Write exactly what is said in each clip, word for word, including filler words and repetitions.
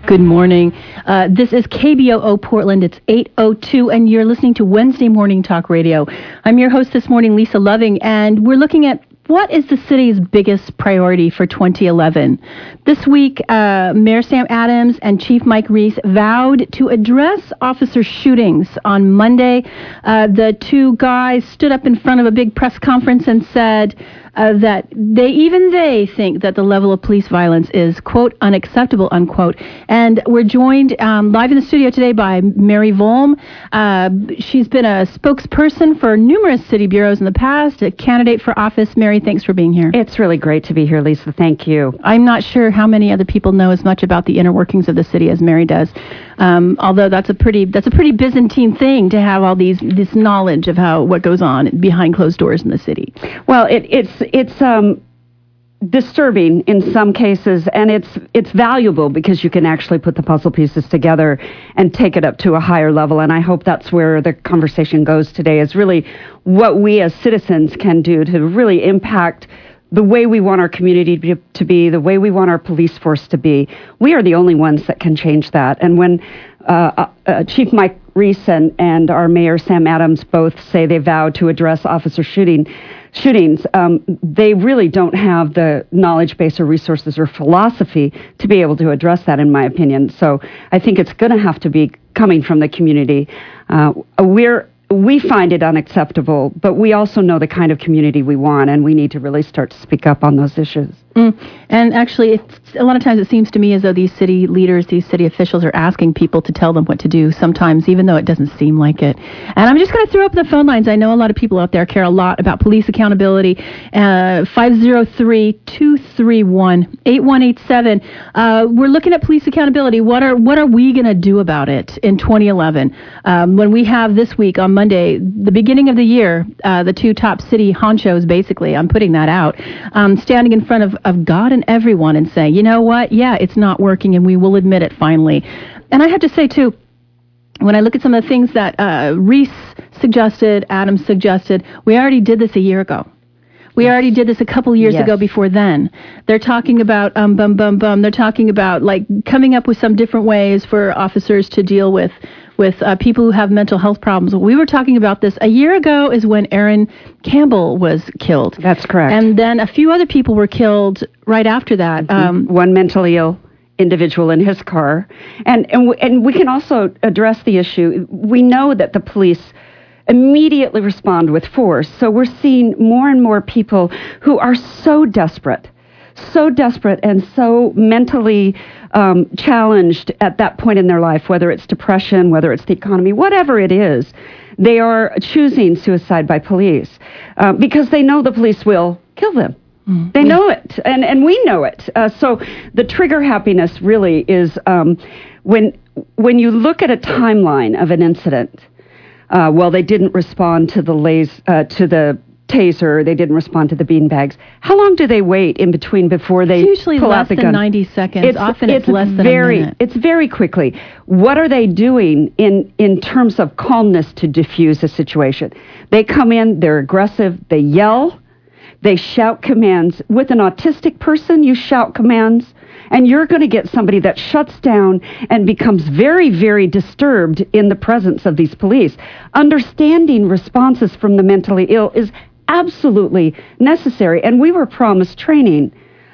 Good morning. Uh, this is K B O O Portland. It's eight oh two, and you're listening to Wednesday Morning Talk Radio. I'm your host this morning, Lisa Loving, and we're looking at what is the city's biggest priority for twenty eleven. This week, uh, Mayor Sam Adams and Chief Mike Reese vowed to address officer shootings. On Monday, uh, the two guys stood up in front of a big press conference and said uh, that they, even they think that the level of police violence is, quote, unacceptable, unquote. And we're joined um, live in the studio today by Mary Volm. Uh, she's been a spokesperson for numerous city bureaus in the past, a candidate for office. Mary, thanks for being here. It's really great to be here, Lisa. Thank you. I'm not sure how many other people know as much about the inner workings of the city as Mary does. Um, although that's a pretty that's a pretty Byzantine thing to have all these this knowledge of how what goes on behind closed doors in the city. Well, it, it's it's um, disturbing in some cases, and it's it's valuable because you can actually put the puzzle pieces together and take it up to a higher level. And I hope that's where the conversation goes today, is really what we as citizens can do to really impact the way we want our community to be, the way we want our police force to be. We are the only ones that can change that. And when uh, uh, Chief Mike Reese and, and our Mayor Sam Adams both say they vow to address officer shooting shootings, um, they really don't have the knowledge base or resources or philosophy to be able to address that, in my opinion. So I think it's going to have to be coming from the community. Uh, we're We find it unacceptable, but we also know the kind of community we want, and we need to really start to speak up on those issues. Mm. And actually, it's, a lot of times it seems to me as though these city leaders, these city officials are asking people to tell them what to do sometimes, even though it doesn't seem like it. And I'm just going to throw up the phone lines. I know a lot of people out there care a lot about police accountability. Uh, five oh three, two three one, eight one eight seven. Uh, we're looking at police accountability. What are what are we going to do about it in twenty eleven? Um, when we have this week on Monday, the beginning of the year, uh, the two top city honchos, basically, I'm putting that out, um, standing in front of, of God and everyone and saying, you know what, yeah, it's not working, and we will admit it finally. And I have to say, too, when I look at some of the things that uh, Reese suggested, Adams suggested, we already did this a year ago. We yes. already did this a couple years yes. ago before then. They're talking about, um, bum, bum, bum, they're talking about, like, coming up with some different ways for officers to deal with with uh, people who have mental health problems. We were talking about this a year ago is when Aaron Campbell was killed. That's correct. And then a few other people were killed right after that. Mm-hmm. Um, One mentally ill individual in his car. And, and, w- and we can also address the issue. We know that the police immediately respond with force. So we're seeing more and more people who are so desperate, so desperate and so mentally um, challenged at that point in their life, whether it's depression, whether it's the economy, whatever it is, they are choosing suicide by police uh, because they know the police will kill them. Mm-hmm. They know it, and, and we know it. Uh, so the trigger happiness really is um, when when you look at a timeline of an incident. Uh, well, they didn't respond to the lays, uh, to the taser. They didn't respond to the beanbags. How long do they wait in between before they it's usually pull less out the than gun? ninety seconds. It's, Often it's, it's less than very, a minute. It's very quickly. What are they doing in, in terms of calmness to diffuse a situation? They come in, they're aggressive, they yell, they shout commands. With an autistic person, you shout commands, and you're going to get somebody that shuts down and becomes very, very disturbed in the presence of these police. Understanding responses from the mentally ill is absolutely necessary, and we were promised training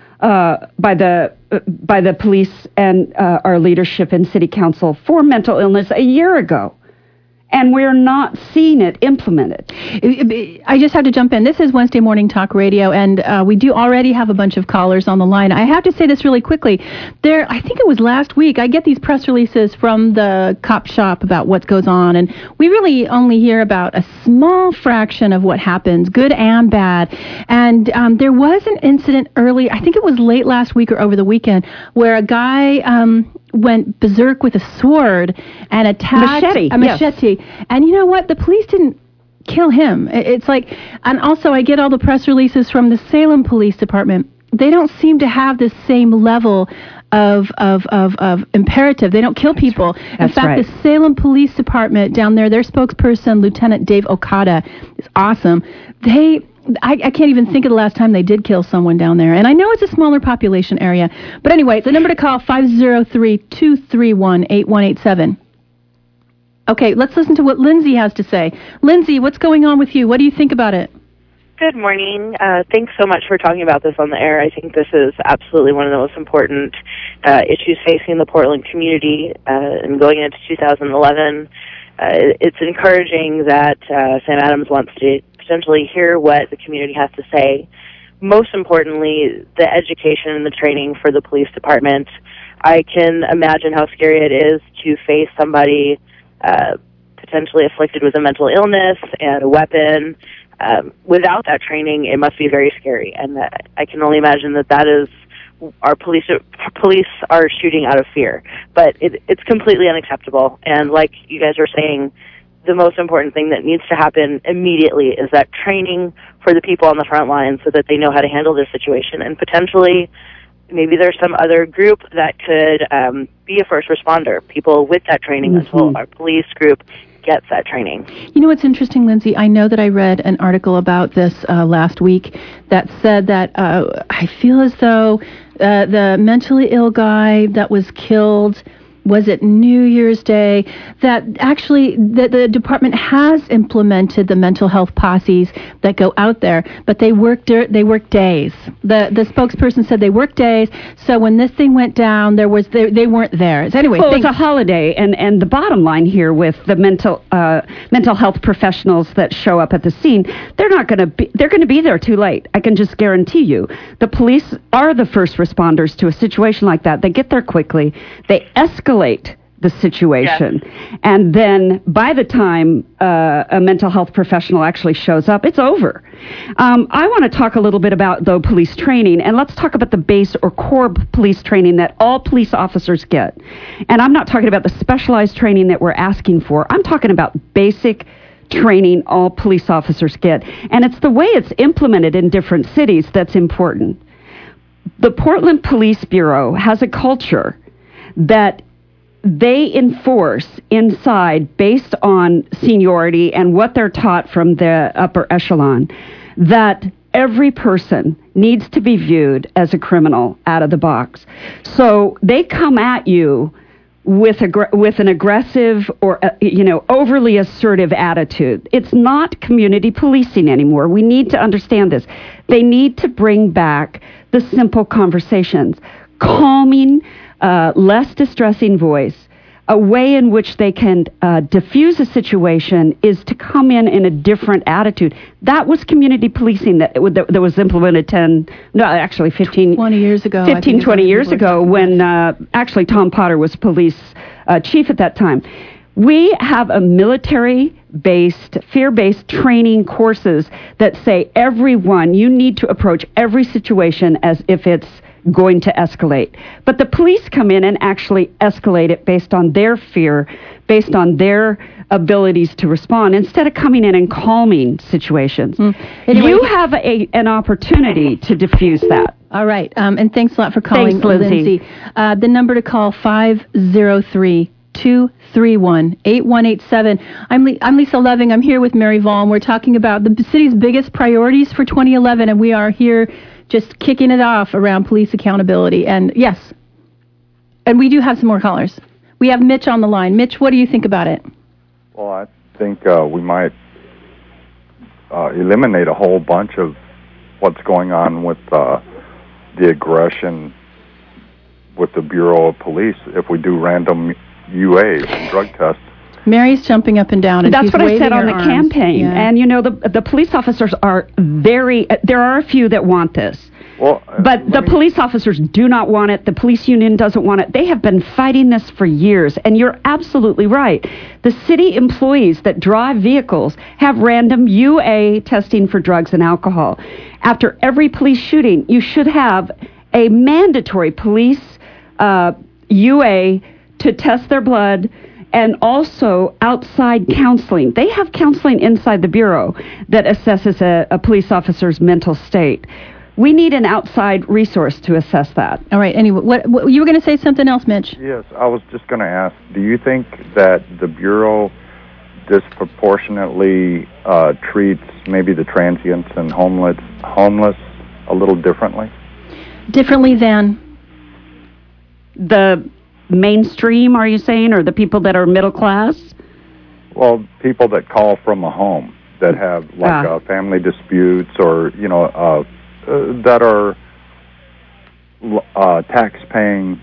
uh, by the uh, by the police and uh, our leadership in City Council for mental illness a year ago. And we're not seeing it implemented. I just have to jump in. This is Wednesday Morning Talk Radio, and uh, we do already have a bunch of callers on the line. I have to say this really quickly. There, I think it was last week, I get these press releases from the cop shop about what goes on, and we really only hear about a small fraction of what happens, good and bad. And um, there was an incident early, I think it was late last week or over the weekend, where a guy um, went berserk with a sword and attacked machete, a machete. Yes. And you know what? The police didn't kill him. It's like, and also I get all the press releases from the Salem Police Department. They don't seem to have the same level of of of, of imperative. They don't kill people. That's right. That's In fact, right. the Salem Police Department down there, their spokesperson, Lieutenant Dave Okada, is awesome. They I, I can't even think of the last time they did kill someone down there. And I know it's a smaller population area. But anyway, the number to call, five oh three, two three one, eight one eight seven. Okay, let's listen to what Lindsay has to say. Lindsay, what's going on with you? What do you think about it? Good morning. Uh, thanks so much for talking about this on the air. I think this is absolutely one of the most important uh, issues facing the Portland community. Uh, and going into two thousand eleven, uh, it's encouraging that uh, Sam Adams wants to potentially hear what the community has to say. Most importantly, the education and the training for the police department. I can imagine how scary it is to face somebody uh, potentially afflicted with a mental illness and a weapon. Um, without that training, it must be very scary, and uh, I can only imagine that that is our police. Police are shooting out of fear, but it, it's completely unacceptable. And like you guys were saying, the most important thing that needs to happen immediately is that training for the people on the front line, so that they know how to handle their situation, and potentially maybe there's some other group that could um, be a first responder, people with that training mm-hmm. until our police group gets that training. You know what's interesting, Lindsay? I know that I read an article about this uh, last week that said that uh, I feel as though uh, the mentally ill guy that was killed, was it New Year's Day, that actually the, the department has implemented the mental health posses that go out there, but they work dur- they work days. The the spokesperson said they work days, so when this thing went down, there was they, they weren't there. So anyway, well, it's a holiday, and, and the bottom line here with the mental uh, mental health professionals that show up at the scene, they're not going to be they're going to be there too late. I can just guarantee you. The police are the first responders to a situation like that. They get there quickly. They escalate the situation. Yes. And then by the time uh, a mental health professional actually shows up, it's over. Um, I want to talk a little bit about, though, police training, and let's talk about the base or core police training that all police officers get. And I'm not talking about the specialized training that we're asking for. I'm talking about basic training all police officers get. And it's the way it's implemented in different cities that's important. The Portland Police Bureau has a culture that they enforce inside based on seniority and what they're taught from the upper echelon, that every person needs to be viewed as a criminal out of the box. So they come at you with a, with an aggressive or, uh, you know, overly assertive attitude. It's not community policing anymore. We need to understand this. They need to bring back the simple conversations, calming, Uh, less distressing voice. A way in which they can uh, diffuse a situation is to come in in a different attitude. That was community policing that, that, that was implemented ten, no, actually fifteen, twenty years ago. fifteen, twenty years ago when uh, actually Tom Potter was police uh, chief at that time. We have a military-based, fear-based training courses that say everyone, you need to approach every situation as if it's going to escalate. But the police come in and actually escalate it based on their fear, based on their abilities to respond, instead of coming in and calming situations. Mm. Anyway, you have a, an opportunity to diffuse that. All right. Um, and thanks a lot for calling, thanks, Lindsay. Lindsay. Uh, the number to call, five oh three, two three one, eight one eight seven. I'm, Le- I'm Lisa Loving. I'm here with Mary Vaughn. We're talking about the city's biggest priorities for twenty eleven, and we are here just kicking it off around police accountability. And yes, and we do have some more callers. We have Mitch on the line. Mitch, what do you think about it? Well, I think uh, we might uh, eliminate a whole bunch of what's going on with uh, the aggression with the Bureau of Police if we do random U A drug tests. Mary's jumping up and down. And That's she's what I said on the arms. campaign. Yeah. And, you know, the the police officers are very, uh, there are a few that want this. Well, uh, but the me... police officers do not want it. The police union doesn't want it. They have been fighting this for years. And you're absolutely right. The city employees that drive vehicles have random U A testing for drugs and alcohol. After every police shooting, you should have a mandatory police uh, U A to test their blood, and also outside counseling. They have counseling inside the Bureau that assesses a, a police officer's mental state. We need an outside resource to assess that. All right. Anyway, what, what you were going to say something else, Mitch? Yes, I was just going to ask, do you think that the Bureau disproportionately uh, treats maybe the transients and homeless homeless a little differently? Differently than? The mainstream, are you saying, or the people that are middle class? Well, people that call from a home that have like Ah. uh, family disputes, or you know, uh, uh, that are uh, tax-paying,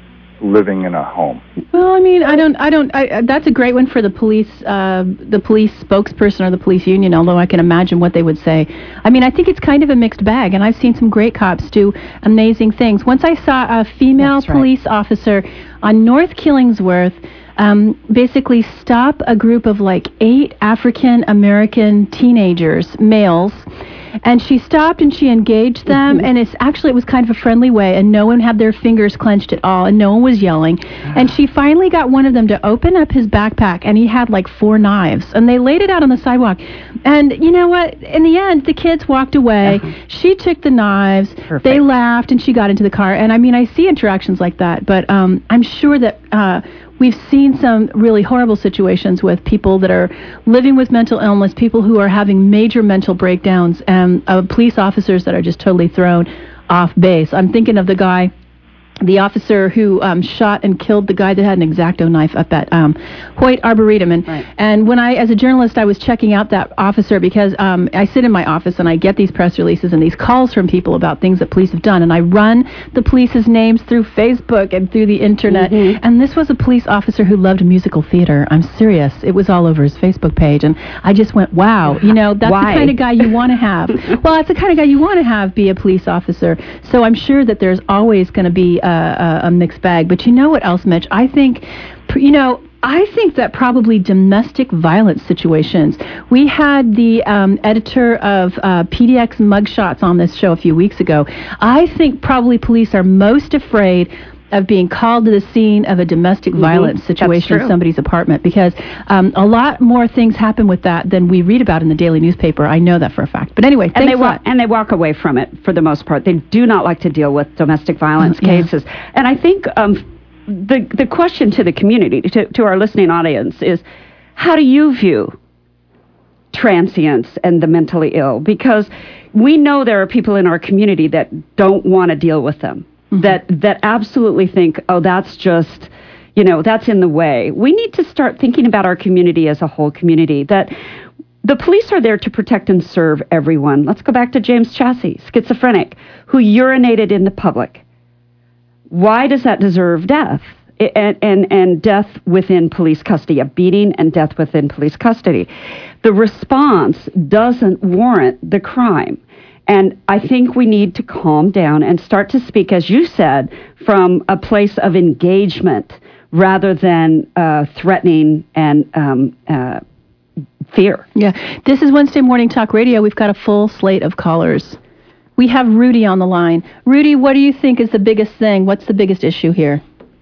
living in a home. Well, I mean, I don't, I don't. I, that's a great one for the police, uh, the police spokesperson or the police union. Although I can imagine what they would say. I mean, I think it's kind of a mixed bag, and I've seen some great cops do amazing things. Once I saw a female That's right. police officer on North Killingsworth. Um, basically stop a group of like eight African American teenagers, males, and she stopped and she engaged them, Mm-hmm. and it's actually, it was kind of a friendly way, and no one had their fingers clenched at all, and no one was yelling, and she finally got one of them to open up his backpack, and he had like four knives, and they laid it out on the sidewalk, and you know what, in the end, the kids walked away, Uh-huh. she took the knives, Perfect. they laughed, and she got into the car, and I mean, I see interactions like that, but um, I'm sure that uh, we've seen some really horrible situations with people that are living with mental illness, people who are having major mental breakdowns, and uh, police officers that are just totally thrown off base. I'm thinking of the guy, the officer who um, shot and killed the guy that had an X-Acto knife up at um, Hoyt Arboretum. And, Right. and when I, as a journalist, I was checking out that officer because um, I sit in my office and I get these press releases and these calls from people about things that police have done. And I run the police's names through Facebook and through the internet. Mm-hmm. And this was a police officer who loved musical theater. I'm serious. It was all over his Facebook page. And I just went, wow, you know, that's Why? the kind of guy you want to have. Well, that's the kind of guy you want to have be a police officer. So I'm sure that there's always going to be a, a, a mixed bag. But you know what else, Mitch? I think, you know, I think that probably domestic violence situations. We had the um, editor of uh, P D X Mugshots on this show a few weeks ago. I think probably police are most afraid of being called to the scene of a domestic Mm-hmm. violence That's situation in true. somebody's apartment, because um, a lot more things happen with that than we read about in the daily newspaper. I know that for a fact. But anyway, And thanks they a wa- lot. and they walk away from it for the most part. They do not like to deal with domestic violence Yeah. cases. And I think um, the the question to the community, to, to our listening audience, is how do you view transients and the mentally ill? Because we know there are people in our community that don't want to deal with them, Mm-hmm. that that absolutely think, oh, that's just, you know, that's in the way. We need to start thinking about our community as a whole community, that the police are there to protect and serve everyone. Let's go back to James Chassie, schizophrenic, who urinated in the public. Why does that deserve death? And, and, and death within police custody, a beating and death within police custody. The response doesn't warrant the crime. And I think we need to calm down and start to speak, as you said, from a place of engagement rather than uh, threatening and um, uh, fear. Yeah, this is Wednesday Morning Talk Radio. We've got a full slate of callers. We have Rudy on the line. Rudy, what do you think is the biggest thing? What's the biggest issue here?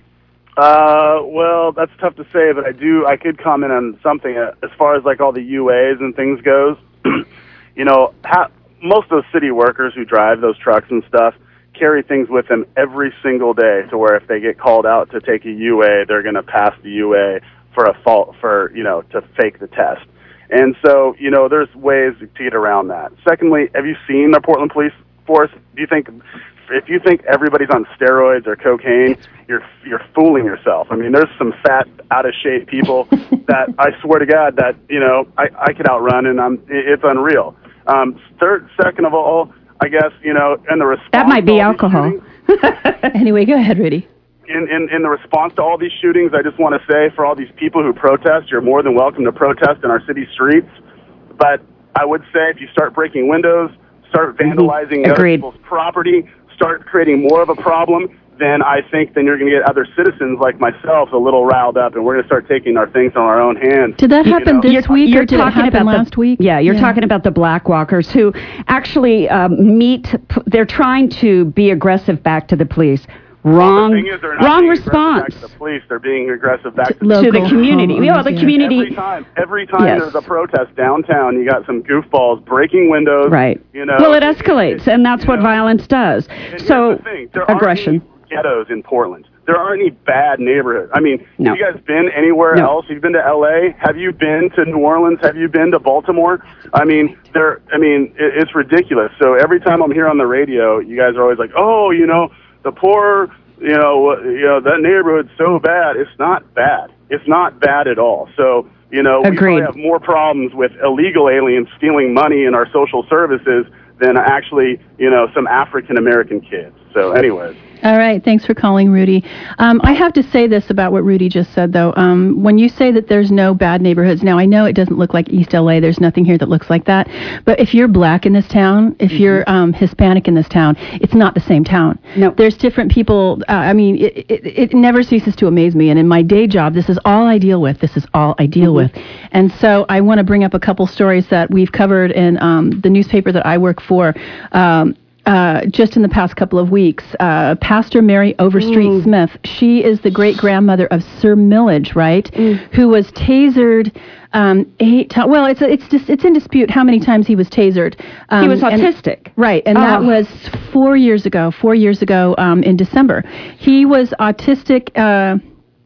Uh, well, that's tough to say, but I do, I could comment on something uh, as far as like all the U As and things goes. You know, ha- most of those city workers who drive those trucks and stuff carry things with them every single day, to where if they get called out to take a U A, they're going to pass the U A for a fault, for, you know, to fake the test. And so, you know, there's ways to get around that. Secondly, have you seen the Portland Police Force? Do you think, if you think everybody's on steroids or cocaine, you're you're fooling yourself. I mean, there's some fat, out of shape people that I swear to God that, you know, I, I could outrun, and I'm it's unreal. Um, third, second of all, I guess, you know, and the response That might be to all these alcohol. shootings- Anyway, go ahead, Rudy. in, in, in the response to all these shootings, I just want to say, for all these people who protest, you're more than welcome to protest in our city streets. But I would say if you start breaking windows, start vandalizing other Agreed. people's property, start creating more of a problem, then I think then you're going to get other citizens like myself a little riled up, and we're going to start taking our things in our own hands. Did that You happen know. this You're- week, you're or did it talking happen about the- last week? Yeah, you're talking about the black walkers who actually um, meet, p- they're trying to be aggressive back to the police. Wrong, The thing is, they're not wrong being aggressive response back to the police. They're being aggressive back to, Local to the community. homeowners, Yeah, the yeah. community. Every time, every time Yes. there's a protest downtown, you got some goofballs breaking windows. Right. You know. Well, it escalates, and that's you what know. violence does. And here's So, the thing. There aren't aggression. any ghettos in Portland. there aren't any bad neighborhoods. I mean, no. have you guys been anywhere no. else? Have you been to L A? Have you been to New Orleans? Have you been to Baltimore? I mean, there. I mean, it, it's ridiculous. So every time I'm here on the radio, you guys are always like, "Oh, you know, the poor, you know, you know, that neighborhood's so bad." It's not bad. It's not bad at all. So, you know, we Agreed. probably have more problems with illegal aliens stealing money in our social services than actually, you know, some African American kids. So, anyways. All right. Thanks for calling, Rudy. Um, I have to say this about what Rudy just said, though. Um, when you say that there's no bad neighborhoods, now I know it doesn't look like East L A. There's nothing here that looks like that. But if you're black in this town, if mm-hmm. you're um, Hispanic in this town, it's not the same town. No. There's different people. Uh, I mean, it, it, it never ceases to amaze me. And in my day job, this is all I deal with. This is all I deal mm-hmm. with. And so I want to bring up a couple stories that we've covered in um, the newspaper that I work for. Um, Uh, just in the past couple of weeks, uh, Pastor Mary Overstreet mm. Smith, she is the great-grandmother of Sir Millage, right, mm. who was tasered um, eight times. Well, it's it's just it's in dispute how many times he was tasered. Um, he was autistic. And, right, and oh. that was four years ago, four years ago um, in December. He was autistic, uh,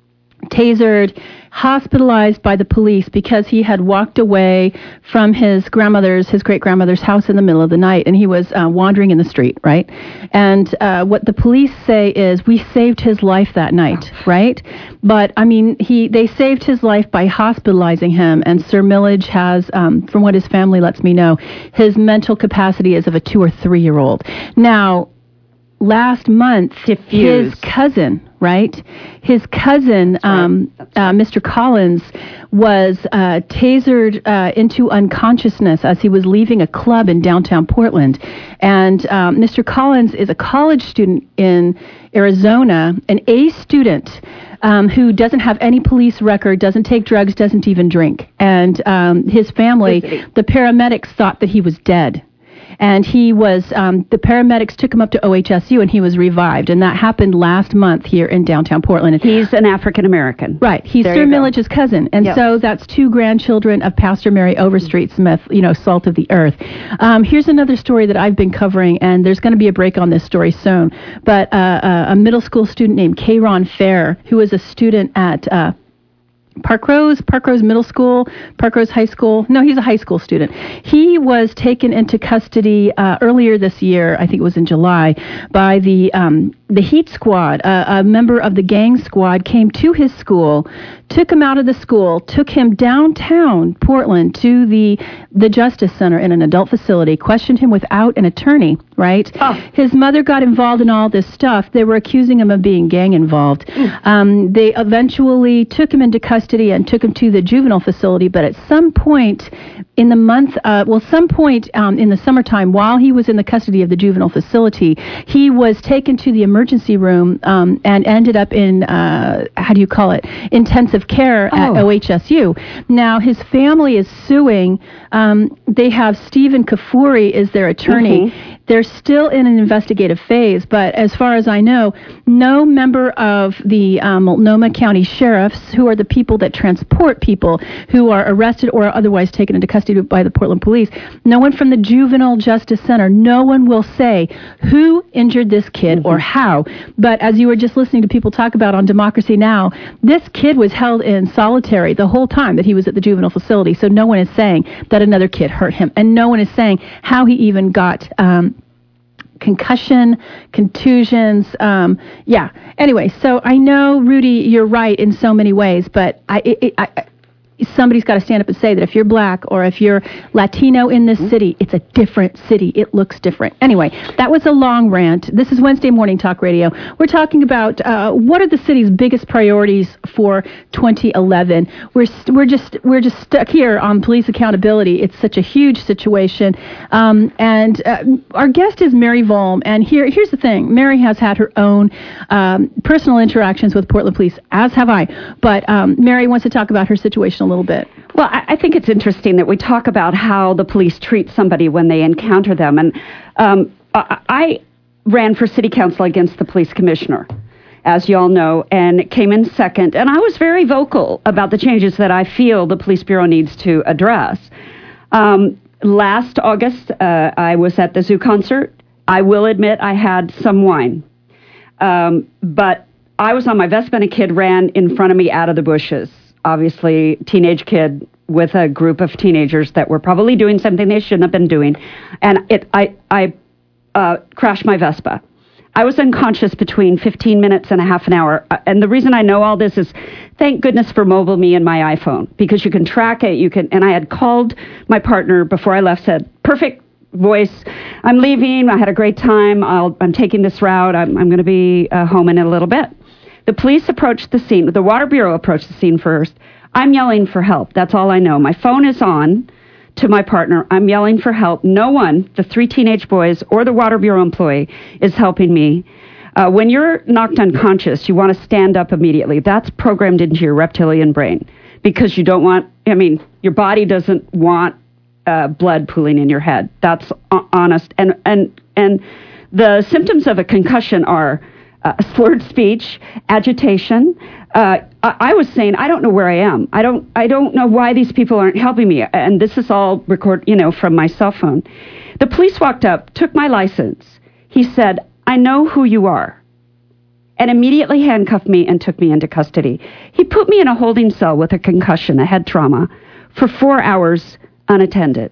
tasered, hospitalized by the police because he had walked away from his grandmother's, his great-grandmother's house in the middle of the night, and he was uh, wandering in the street, right? And uh, what the police say is, we saved his life that night, right? But, I mean, he they saved his life by hospitalizing him, and Sir Millage has, um, from what his family lets me know, his mental capacity is of a two- or three-year-old. Now, last month, Diffuse. his cousin, right? His cousin, That's right. um, That's right. uh, Mister Collins, was uh, tasered uh, into unconsciousness as he was leaving a club in downtown Portland. And um, Mister Collins is a college student in Arizona, an A student um, who doesn't have any police record, doesn't take drugs, doesn't even drink. And um, his family, the paramedics thought that he was dead. And he was, um, the paramedics took him up to O H S U and he was revived. And that happened last month here in downtown Portland. He's an African American. Right. He's there Sir Millage's cousin. And yep. so that's two grandchildren of Pastor Mary Overstreet Smith, you know, salt of the earth. Um, here's another story that I've been covering, and there's going to be a break on this story soon. But uh, uh, a middle school student named Kayron Fair, who was a student at uh, Parkrose, Parkrose Middle School, Parkrose High School. No, he's a high school student. He was taken into custody uh, earlier this year, I think it was in July, by the um, the Heat Squad. Uh, a member of the gang squad came to his school, took him out of the school, took him downtown Portland to the the Justice Center in an adult facility, questioned him without an attorney, right? Oh. His mother got involved in all this stuff. They were accusing him of being gang involved. Mm. Um, they eventually took him into custody and took him to the juvenile facility, but at some point in the month, uh, well, some point um, in the summertime, while he was in the custody of the juvenile facility, he was taken to the emergency room um, and ended up in, uh, how do you call it, intensive care at oh. O H S U. Now, his family is suing. Um, they have Stephen Kafuri is their attorney. Mm-hmm. They're still in an investigative phase, but as far as I know, no member of the um, Multnomah County Sheriffs, who are the people that transport people who are arrested or otherwise taken into custody by the Portland Police, no one from the Juvenile Justice Center, no one will say who injured this kid mm-hmm. or how. But as you were just listening to people talk about on Democracy Now!, this kid was held in solitary the whole time that he was at the juvenile facility, so no one is saying that another kid hurt him, and no one is saying how he even got um, concussion, contusions, um, yeah. Anyway, so I know, Rudy, you're right in so many ways, but I, it, I, somebody's got to stand up and say that if you're black or if you're Latino in this city, it's a different city. It looks different. Anyway, that was a long rant. This is Wednesday Morning Talk Radio. We're talking about uh, what are the city's biggest priorities for twenty eleven. We're st- we're just we're just stuck here on police accountability. It's such a huge situation. Um, and uh, our guest is Mary Volm. And here here's the thing. Mary has had her own um, personal interactions with Portland Police, as have I. But um, Mary wants to talk about her situation a little bit. Well, I, I think it's interesting that we talk about how the police treat somebody when they encounter them. And um, I, I ran for city council against the police commissioner, as you all know, and came in second. And I was very vocal about the changes that I feel the police bureau needs to address. Um, last August, uh, I was at the zoo concert. I will admit I had some wine. Um, but I was on my Vespa and a kid ran in front of me out of the bushes. Obviously, teenage kid with a group of teenagers that were probably doing something they shouldn't have been doing. And it, I, I uh, crashed my Vespa. I was unconscious between fifteen minutes and a half an hour. And the reason I know all this is thank goodness for Mobile Me and my iPhone, because you can track it. You can, and I had called my partner before I left, said, perfect voice, I'm leaving. I had a great time. I'll, I'm taking this route. I'm, I'm going to be uh, home in a little bit. The police approached the scene. The Water Bureau approached the scene first. I'm yelling for help. That's all I know. My phone is on to my partner. I'm yelling for help. No one, the three teenage boys or the Water Bureau employee, is helping me. Uh, when you're knocked unconscious, you want to stand up immediately. That's programmed into your reptilian brain because you don't want, I mean, your body doesn't want uh, blood pooling in your head. That's honest. And, and, and the symptoms of a concussion are Uh, slurred speech, agitation. Uh, I, I was saying, I don't know where I am. I don't. I don't know why these people aren't helping me. And this is all record, you know, from my cell phone. The police walked up, took my license. He said, "I know who you are," and immediately handcuffed me and took me into custody. He put me in a holding cell with a concussion, a head trauma, for four hours unattended.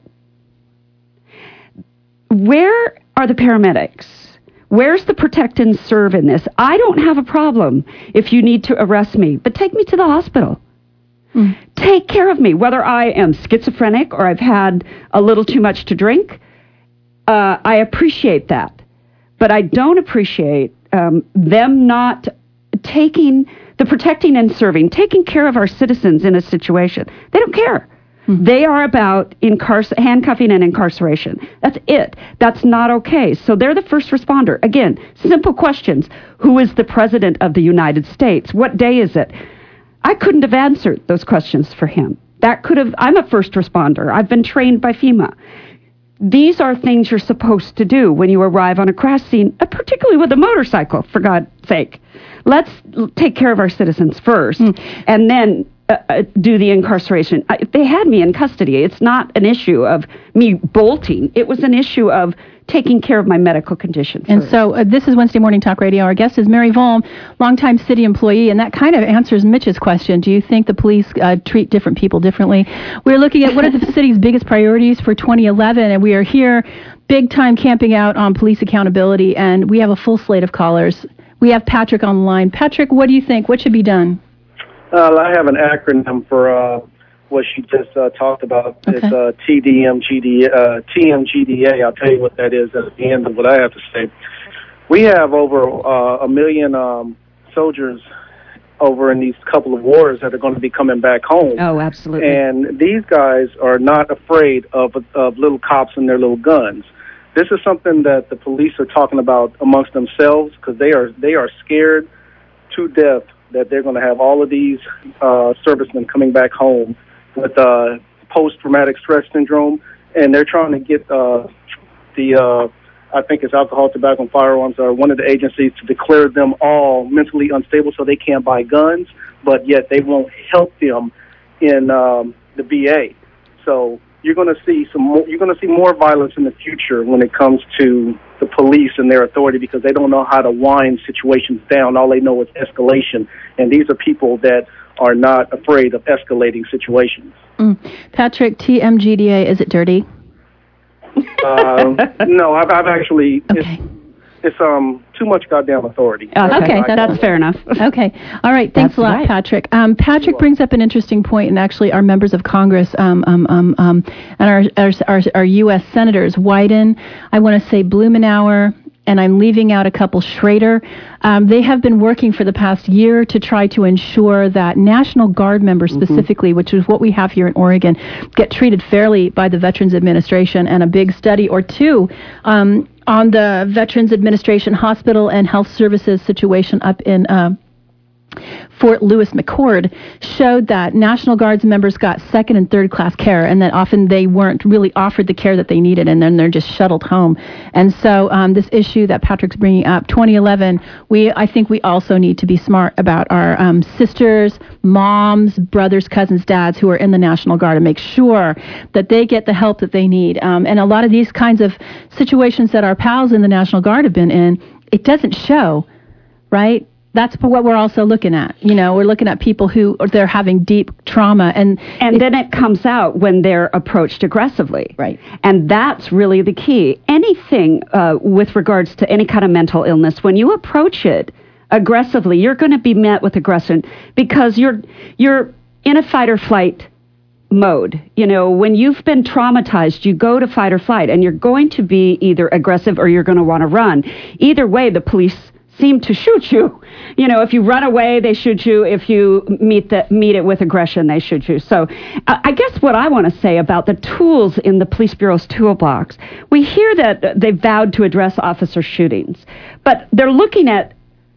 Where are the paramedics? Where's the protect and serve in this? I don't have a problem if you need to arrest me, but take me to the hospital. Mm. Take care of me, whether I am schizophrenic or I've had a little too much to drink. Uh, I appreciate that, but I don't appreciate um, them not taking the protecting and serving, taking care of our citizens in a situation. They don't care. They are about incar- handcuffing and incarceration. That's it. That's not okay. So they're the first responder. Again, simple questions. Who is the president of the United States? What day is it? I couldn't have answered those questions for him. That could have, I'm a first responder. I've been trained by FEMA. These are things you're supposed to do when you arrive on a crash scene, particularly with a motorcycle, for God's sake. Let's take care of our citizens first, mm. and then Uh, uh, do the incarceration. I, they had me in custody. It's not an issue of me bolting. It was an issue of taking care of my medical condition first. And so uh, this is Wednesday Morning Talk Radio. Our guest is Mary Volm, longtime city employee, and that kind of answers Mitch's question. Do you think the police uh, treat different people differently? We're looking at what are the city's biggest priorities for twenty eleven, and we are here big time camping out on police accountability, and we have a full slate of callers. We have Patrick on the line. Patrick, what do you think? What should be done? Uh, I have an acronym for uh, what she just uh, talked about. Okay. It's uh, T D M G D A. Uh, T M G D A. I'll tell you what that is at the end of what I have to say. We have over uh, a million um, soldiers over in these couple of wars that are going to be coming back home. Oh, absolutely. And these guys are not afraid of, of little cops and their little guns. This is something that the police are talking about amongst themselves because they are they are scared to death that they're going to have all of these uh, servicemen coming back home with uh, post-traumatic stress syndrome, and they're trying to get uh, the, uh, I think it's Alcohol, Tobacco, and Firearms, or one of the agencies to declare them all mentally unstable so they can't buy guns, but yet they won't help them in um, the V A. So you're going to see some more, you're going to see more violence in the future when it comes to the police and their authority because they don't know how to wind situations down. All they know is escalation. And these are people that are not afraid of escalating situations. Mm. Patrick, T M G D A, is it dirty? Uh, no, I've, I've actually... Okay. It's, it's um too much goddamn authority. Okay, okay that's, that's fair enough. Okay. All right. Thanks that's a lot, right. Patrick. Um, Patrick brings up an interesting point, and actually our members of Congress um, um, um, um, and our, our, our, our U S senators, Wyden, I want to say Blumenauer, and I'm leaving out a couple, Schrader. Um, they have been working for the past year to try to ensure that National Guard members specifically, mm-hmm. which is what we have here in Oregon, get treated fairly by the Veterans Administration, and a big study or two um, on the Veterans Administration Hospital and Health Services situation up in uh, Fort Lewis McChord showed that National Guards members got second and third class care, and that often they weren't really offered the care that they needed, and then they're just shuttled home. And so um, this issue that Patrick's bringing up, twenty eleven, we I think we also need to be smart about our um, sisters, moms, brothers, cousins, dads who are in the National Guard and make sure that they get the help that they need. Um, and a lot of these kinds of situations that our pals in the National Guard have been in, it doesn't show, right? That's what we're also looking at. You know, we're looking at people who they're having deep trauma, and and then it comes out when they're approached aggressively. Right. And that's really the key. Anything uh, with regards to any kind of mental illness, when you approach it aggressively, you're going to be met with aggression because you're you're in a fight or flight mode. You know, when you've been traumatized, you go to fight or flight, and you're going to be either aggressive or you're going to want to run. Either way, the police seem to shoot you. You know, if you run away, they shoot you. If you meet the meet it with aggression, they shoot you. So uh, I guess what I want to say about the tools in the police bureau's toolbox, we hear that they vowed to address officer shootings, but they're looking at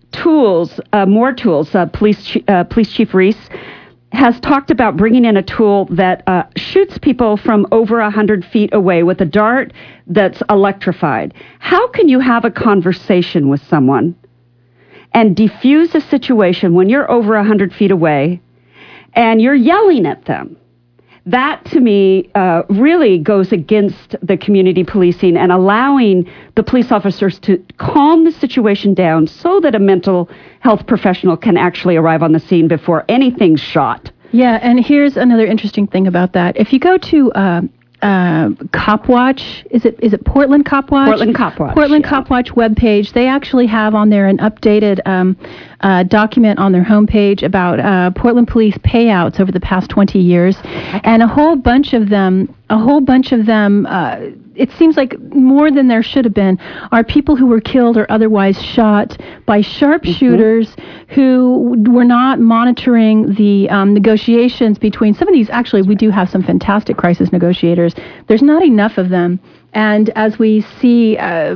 tools, uh, more tools. Uh, police, Ch- uh, Police Chief Reese has talked about bringing in a tool that uh, shoots people from over one hundred feet away with a dart that's electrified. How can you have a conversation with someone and defuse a situation when you're over one hundred feet away and you're yelling at them? That, to me, uh, really goes against the community policing and allowing the police officers to calm the situation down so that a mental health professional can actually arrive on the scene before anything's shot. Yeah, and here's another interesting thing about that. If you go to uh, uh, Copwatch, is it is it Portland Copwatch? Portland Copwatch. Portland yeah. Copwatch webpage. They actually have on there an updated um, uh, document on their homepage about uh, Portland police payouts over the past twenty years, and a whole bunch of them, a whole bunch of them. Uh, it seems like more than there should have been, are people who were killed or otherwise shot by sharpshooters mm-hmm. who were not monitoring the um, negotiations between some of these. Actually, we do have some fantastic crisis negotiators. There's not enough of them. And as we see, uh,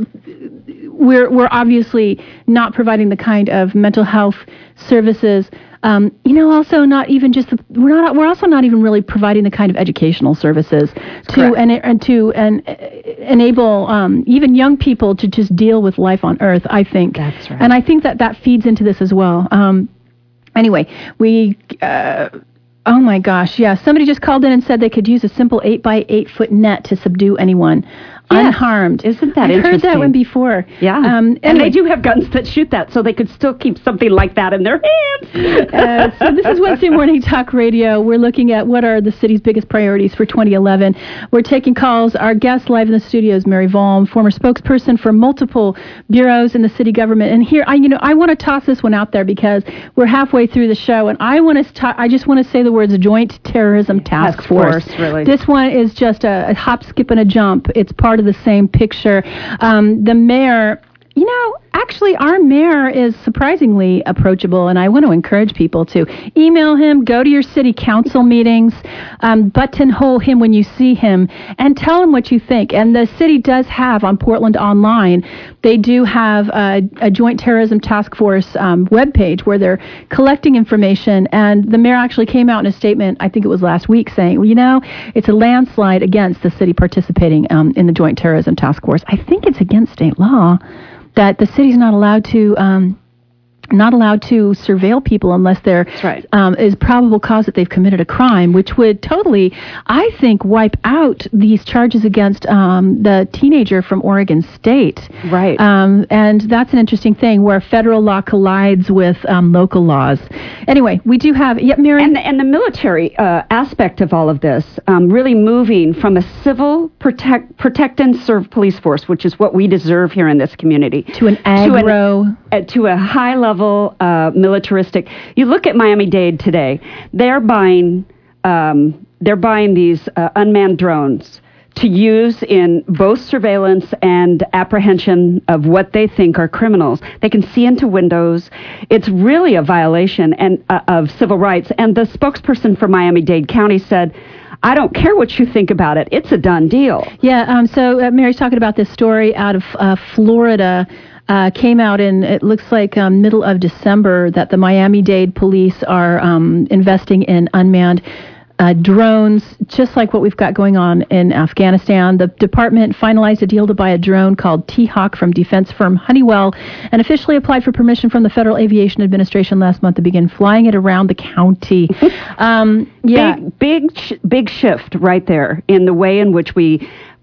we're we're obviously not providing the kind of mental health services. Um, you know, also not even just the, we're not we're also not even really providing the kind of educational services to and, and to and uh, enable um, even young people to just deal with life on Earth. I think that's right, and I think that that feeds into this as well. Um, anyway, we. Uh, Oh my gosh, yeah. Somebody just called in and said they could use a simple eight by eight foot net to subdue anyone yes. unharmed. Isn't that I've interesting? I've heard that one before. Yeah. Um, and anyway. They do have guns that shoot that, so they could still keep something like that in their hands. uh, so this is Wednesday Morning Talk Radio. We're looking at what are the city's biggest priorities for twenty eleven. We're taking calls. Our guest live in the studio is Mary Volm, former spokesperson for multiple bureaus in the city government. And here, I you know, I want to toss this one out there because we're halfway through the show, and I want to ta- I just want to say the words Joint Terrorism Task, Task Force. Force really. This one is just a, a hop, skip, and a jump. It's part of the same picture. Um, the mayor, you know, actually, our mayor is surprisingly approachable, and I want to encourage people to email him, go to your city council meetings, um, buttonhole him when you see him, and tell him what you think. And the city does have on Portland Online, they do have a, a Joint Terrorism Task Force um, webpage where they're collecting information, and the mayor actually came out in a statement, I think it was last week, saying, well, you know, it's a landslide against the city participating um, in the Joint Terrorism Task Force. I think it's against state law that the city's not allowed to um, not allowed to surveil people unless there right. um, is probable cause that they've committed a crime, which would totally, I think, wipe out these charges against um, the teenager from Oregon State. Right. Um, and that's an interesting thing where federal law collides with um, local laws. Anyway, we do have, yeah, Mary. And the, and the military uh, aspect of all of this, um, really moving from a civil protect, protect and serve police force, which is what we deserve here in this community, to an aggro, to, an, uh, to a high level. Uh, militaristic. You look at Miami-Dade today. They're buying. Um, they're buying these uh, unmanned drones to use in both surveillance and apprehension of what they think are criminals. They can see into windows. It's really a violation and uh, of civil rights. And the spokesperson for Miami-Dade County said, I don't care what you think about it. It's a done deal. Yeah. Um, so uh, Mary's talking about this story out of uh, Florida. Uh, came out in, it looks like um, middle of December, that the Miami-Dade police are um, investing in unmanned uh, drones, just like what we've got going on in Afghanistan. The department finalized a deal to buy a drone called T-Hawk from defense firm Honeywell and officially applied for permission from the Federal Aviation Administration last month to begin flying it around the county. um, yeah, Big, big, sh- big shift right there in the way in which we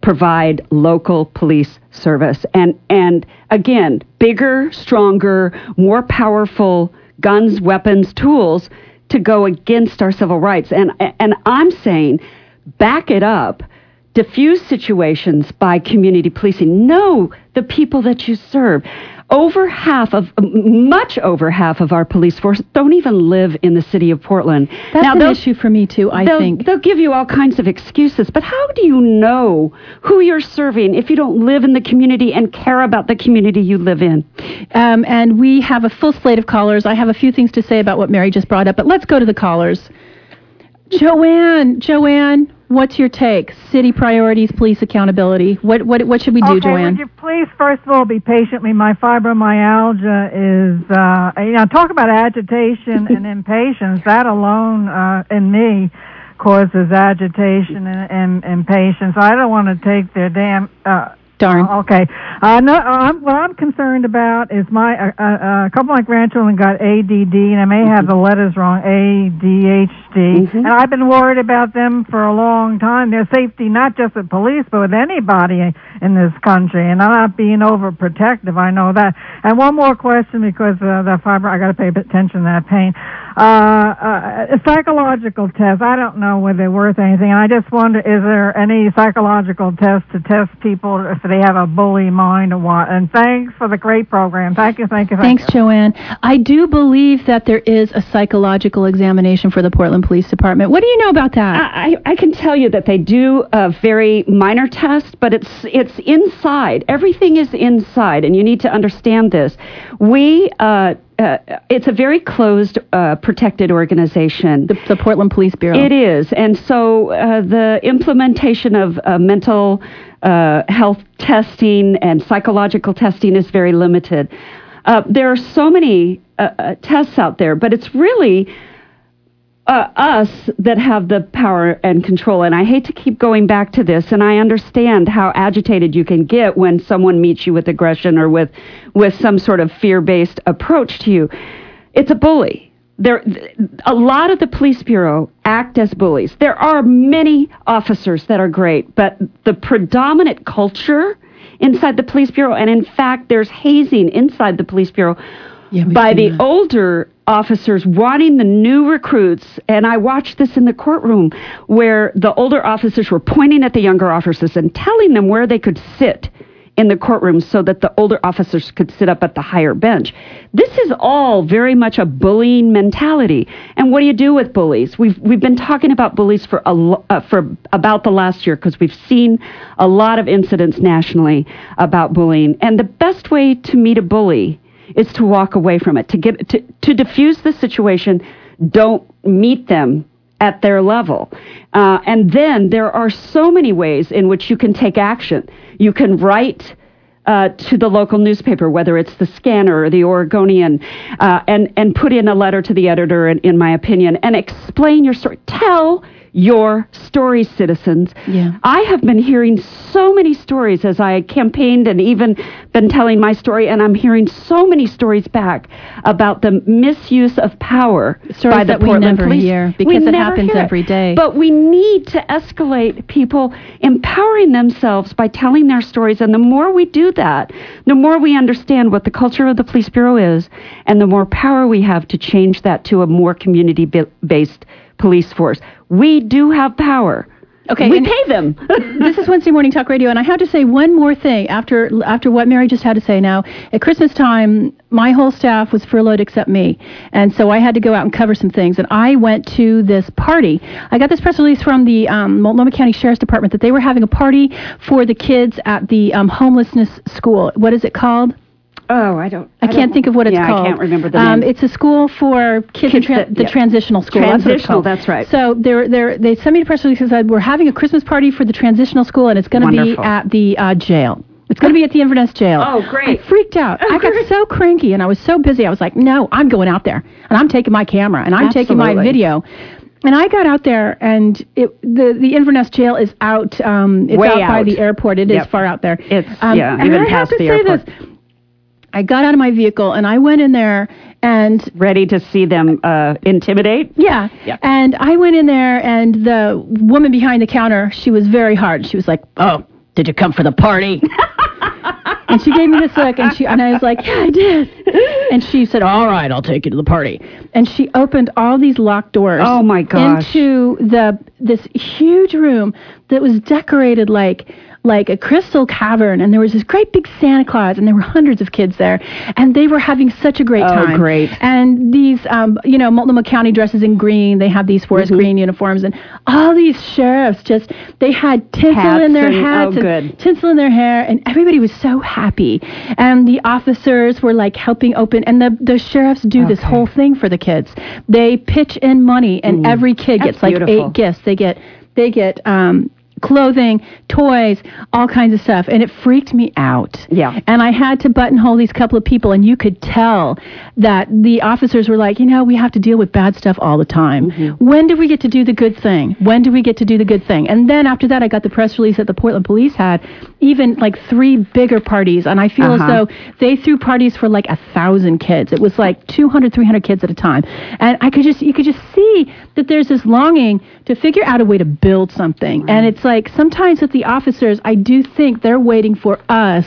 provide local police service. And, and again, bigger, stronger, more powerful guns, weapons, tools to go against our civil rights. And, and I'm saying, back it up. Diffuse situations by community policing. Know the people that you serve. Over half of, much over half of our police force don't even live in the city of Portland. That's now, an issue for me too, I they'll, think. They'll give you all kinds of excuses, but how do you know who you're serving if you don't live in the community and care about the community you live in? Um, and we have a full slate of callers. I have a few things to say about what Mary just brought up, but let's go to the callers. Joanne, Joanne, what's your take? City priorities, police accountability. What what what should we do, okay, Joanne? Would you please, first of all, be patient with me? My fibromyalgia is, uh, you know, talk about agitation and impatience. That alone uh, in me causes agitation and, and impatience. I don't want to take their damn... Uh, Darn. Uh, okay. Uh, no, I'm, what I'm concerned about is my uh, uh, a couple of my grandchildren got A D D, and I may have the letters wrong, A D H D, mm-hmm. and I've been worried about them for a long time. Their safety, not just with police, but with anybody in this country, and I'm not being overprotective. I know that. And one more question, because uh, the fiber, I got to pay attention to that pain. Uh, uh, a psychological test. I don't know whether they're worth anything. And I just wonder, is there any psychological test to test people if they have a bully mind or what? And thanks for the great program. Thank you, thank you, thank Thanks, you. Joanne. I do believe that there is a psychological examination for the Portland Police Department. What do you know about that? I, I can tell you that they do a very minor test, but it's it's inside. Everything is inside, and you need to understand this. We... Uh, Uh, it's a very closed, uh, protected organization. The, the Portland Police Bureau. It is. And so uh, the implementation of uh, mental uh, health testing and psychological testing is very limited. Uh, there are so many uh, uh, tests out there, but it's really uh, us that have the power and control. And I hate to keep going back to this, and I understand how agitated you can get when someone meets you with aggression or with, with some sort of fear-based approach to you. It's a bully. There, a lot of the police bureau act as bullies. There are many officers that are great, but the predominant culture inside the police bureau, and in fact, there's hazing inside the police bureau yeah, by the that. older officers wanting the new recruits, and I watched this in the courtroom where the older officers were pointing at the younger officers and telling them where they could sit in the courtroom so that the older officers could sit up at the higher bench. This is all very much a bullying mentality. And what do you do with bullies? We've we've been talking about bullies for a, uh, for about the last year because we've seen a lot of incidents nationally about bullying. And the best way to meet a bully is to walk away from it. To get to, to diffuse the situation, don't meet them at their level. Uh, and then there are so many ways in which you can take action. You can write uh, to the local newspaper, whether it's the Scanner or the Oregonian, uh, and, and put in a letter to the editor, in, in my opinion, and explain your story. Tell your story, citizens. Yeah. I have been hearing so many stories as I campaigned and even been telling my story, and I'm hearing so many stories back about the misuse of power stories by the that Portland we never police. hear because we it never happens hear it. every day. But we need to escalate people empowering themselves by telling their stories, and the more we do that, the more we understand what the culture of the police bureau is, and the more power we have to change that to a more community-based police force. We do have power. Okay, we pay them. This is Wednesday Morning Talk Radio, and I have to say one more thing after after what Mary just had to say. Now, at Christmas time, my whole staff was furloughed except me, and so I had to go out and cover some things. And I went to this party. I got this press release from the um, Multnomah County Sheriff's Department that they were having a party for the kids at the um, homelessness school. What is it called? Oh, I don't. I, I can't don't, think of what it's yeah, call. I can't remember the um, name. It's a school for kids, kids in tra- that, the yeah. transitional school. Transitional, that's, that's right. So they're, they're, they sent me a press release that said we're having a Christmas party for the transitional school, and it's going to be at the uh, jail. It's going to be at the Inverness jail. Oh, great. I freaked out. Oh, I got great. so cranky, and I was so busy. I was like, no, I'm going out there, and I'm taking my camera, and I'm Absolutely. taking my video. And I got out there, and it, the the Inverness jail is out. Um, it's Way out, out by the airport. It yep. is far out there. It's um, yeah, and even I have past to the say airport. This, I got out of my vehicle, and I went in there, and... Ready to see them uh, intimidate? Yeah. yeah. And I went in there, and the woman behind the counter, she was very hard. She was like, oh, did you come for the party? And she gave me this look, and she and I was like, yeah, I did. And she said, all right, I'll take you to the party. And she opened all these locked doors. Oh, my gosh. Into the this huge room that was decorated like like a crystal cavern, and there was this great big Santa Claus, and there were hundreds of kids there, and they were having such a great time. Oh, great. And these, um, you know, Multnomah County dresses in green, they have these forest mm-hmm. green uniforms, and all these sheriffs just, they had tinsel hats in their and, hats oh, and good. tinsel in their hair, and everybody was so happy. And the officers were like helping open, and the, the sheriffs do okay. this whole thing for the kids. They pitch in money, and mm. every kid That's gets like beautiful. eight gifts. They get, they get, um, clothing, toys, all kinds of stuff. And it freaked me out. Yeah. And I had to buttonhole these couple of people, and you could tell that the officers were like, you know, we have to deal with bad stuff all the time. Mm-hmm. When do we get to do the good thing? When do we get to do the good thing? And then after that, I got the press release that the Portland police had even like three bigger parties. And I feel uh-huh. as though they threw parties for like a thousand kids. It was like two hundred, three hundred kids at a time. And I could just, you could just see that there's this longing to figure out a way to build something. Mm-hmm. And it's like, sometimes with the officers, I do think they're waiting for us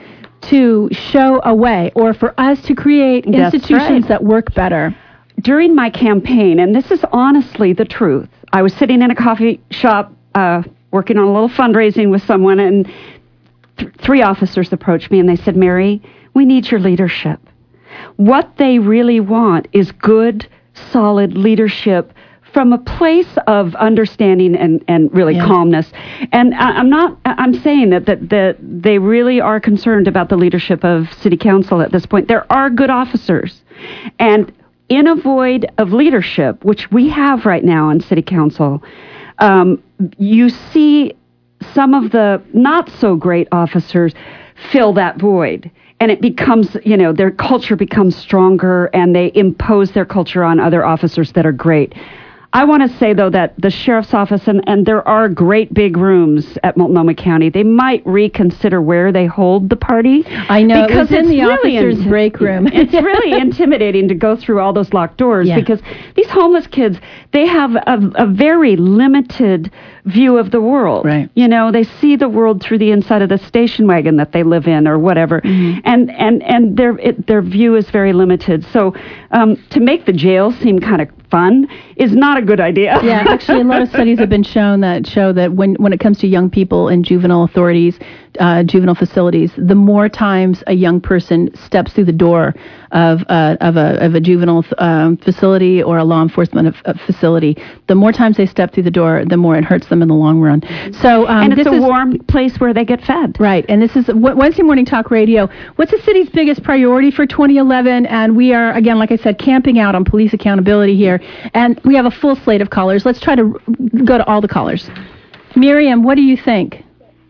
to show a way, or for us to create That's institutions right. that work better. During my campaign, and this is honestly the truth, I was sitting in a coffee shop uh, working on a little fundraising with someone, and th- three officers approached me, and they said, Mary, we need your leadership. What they really want is good, solid leadership from a place of understanding and, and really yeah. calmness. And I, I'm not, I'm saying that, that, that they really are concerned about the leadership of city council at this point. There are good officers. And in a void of leadership, which we have right now on city council, um, you see some of the not so great officers fill that void. And it becomes, you know, their culture becomes stronger, and they impose their culture on other officers that are great. I want to say, though, that the sheriff's office, and, and there are great big rooms at Multnomah County, they might reconsider where they hold the party. I know, because it was in the really officer's inti- break room. It's really intimidating to go through all those locked doors yeah. because these homeless kids, they have a, a very limited view of the world. Right. You know, they see the world through the inside of the station wagon that they live in or whatever, mm-hmm. and, and, and their, it, their view is very limited. So um, to make the jail seem kind of fun is not a good idea. Yeah, actually, a lot of studies have been shown that show that when, when it comes to young people in juvenile authorities, uh, juvenile facilities, the more times a young person steps through the door of uh, of a of a juvenile um, facility or a law enforcement of, of facility, the more times they step through the door, the more it hurts them in the long run. So, um, and it's this a is, warm place where they get fed. Right, and this is Wednesday Morning Talk Radio. What's the city's biggest priority for twenty eleven? And we are, again, like I said, camping out on police accountability here. And we have a full slate of callers. Let's try to go to all the callers. Miriam, what do you think?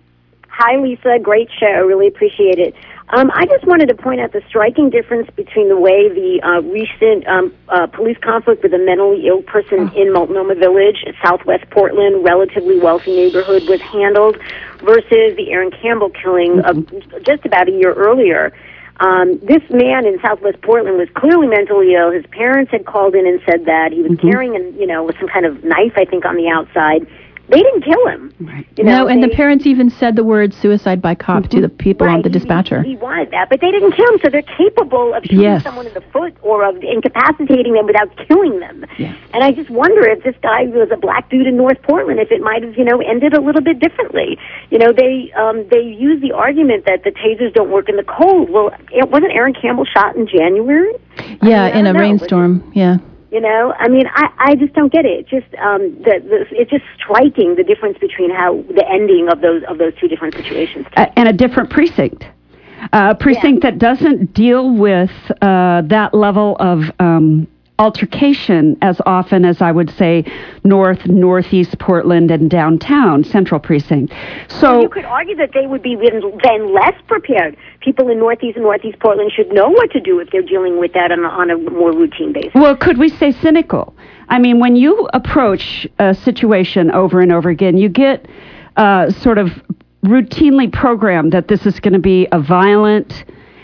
Hi, Lisa. Great show. Really appreciate it. Um, I just wanted to point out the striking difference between the way the uh, recent um, uh, police conflict with a mentally ill person oh. in Multnomah Village, Southwest Portland, relatively wealthy neighborhood, was handled versus the Aaron Campbell killing mm-hmm. of just about a year earlier. Um, this man in Southwest Portland was clearly mentally ill. His parents had called in and said that he was mm-hmm. carrying, an, you know, some kind of knife, I think, on the outside. They didn't kill him. Right. You know, no, and they, the parents even said the word suicide by cop mm-hmm. to the people right, on the dispatcher. He, he wanted that, but they didn't kill him, so they're capable of shooting yes. someone in the foot or of incapacitating them without killing them. Yeah. And I just wonder if this guy was a black dude in North Portland, if it might have, you know, ended a little bit differently. You know, they um, they use the argument that the tasers don't work in the cold. Well, it, wasn't Aaron Campbell shot in January? Yeah, I mean, in a know. rainstorm, yeah. You know, I mean, I, I just don't get it. It's just um, the, the, it's just striking the difference between how the ending of those of those two different situations. Uh, and a different precinct, uh, a precinct yeah. that doesn't deal with uh, that level of um, altercation as often as I would say North, Northeast Portland, and downtown Central Precinct. So well, you could argue that they would be then, then less prepared. People in Northeast and Northeast Portland should know what to do if they're dealing with that on a, on a more routine basis. Well, could we say cynical? I mean, when you approach a situation over and over again, you get uh, sort of routinely programmed that this is going to be a violent